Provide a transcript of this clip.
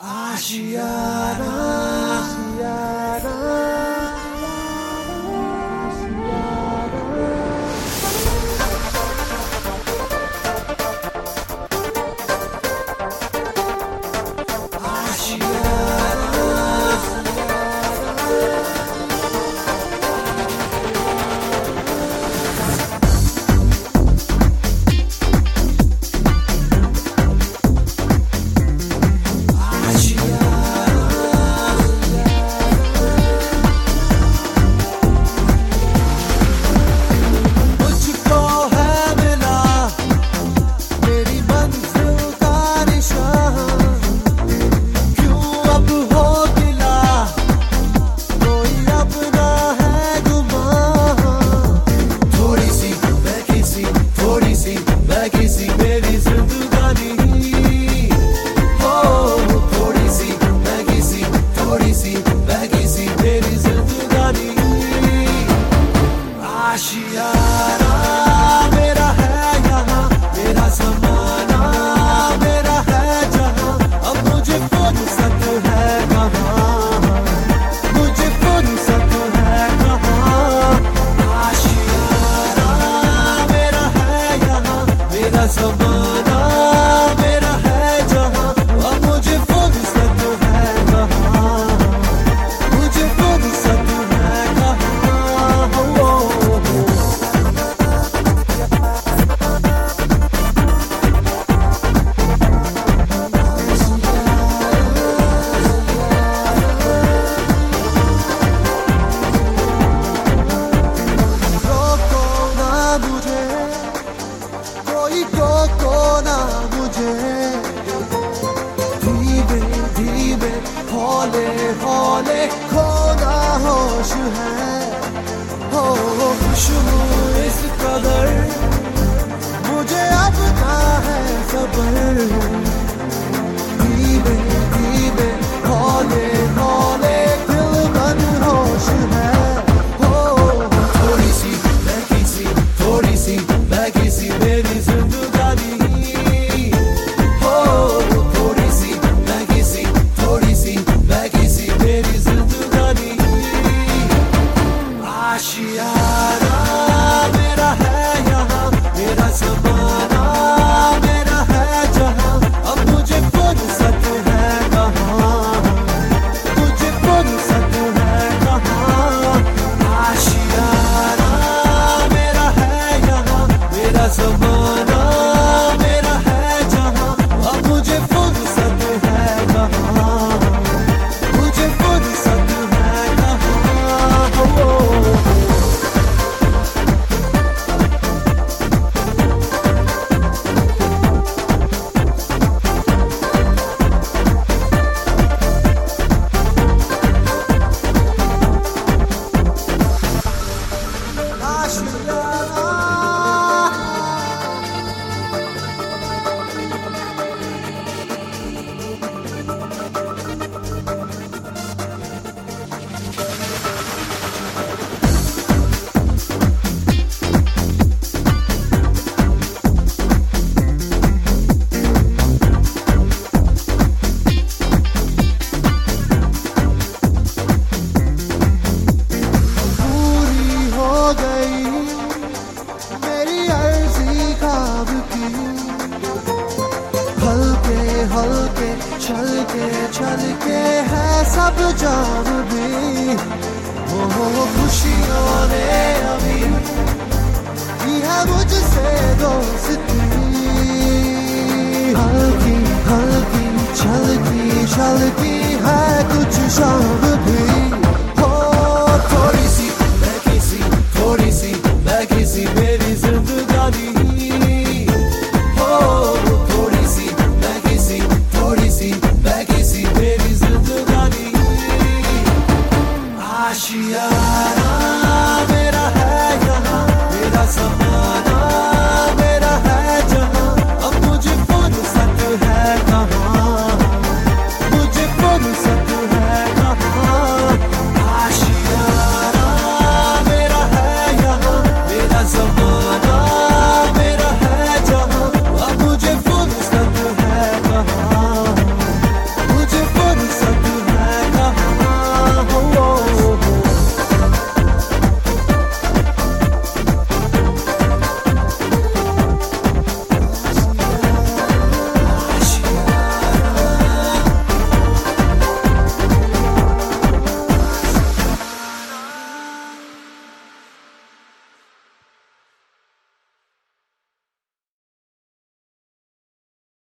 आशियाना हौले खोना होश है हो खुशबू इस कदर मुझे अब ना है सबर धीमे धीमे हौले हौले दिल मन होश है हो थोड़ी सी महकी सी मेरी जिंदगानी आशियाना मेरा है यहाँ मेरा ज़माना मेरा है जहाँ अब मुझे फुर्सत है कहाँ मुझे फुर्सत है कहाँ आशियाना मेरा है यहाँ मेरा ज़माना मेरा है जहाँ अब मुझे फुर्सत है कहाँ मुझे फुर्सत है कहाँ हल्के चल के है सब जान भी वो खुशियों ने अभी की है मुझसे दोस्ती हल्की चलती है कुछ शाम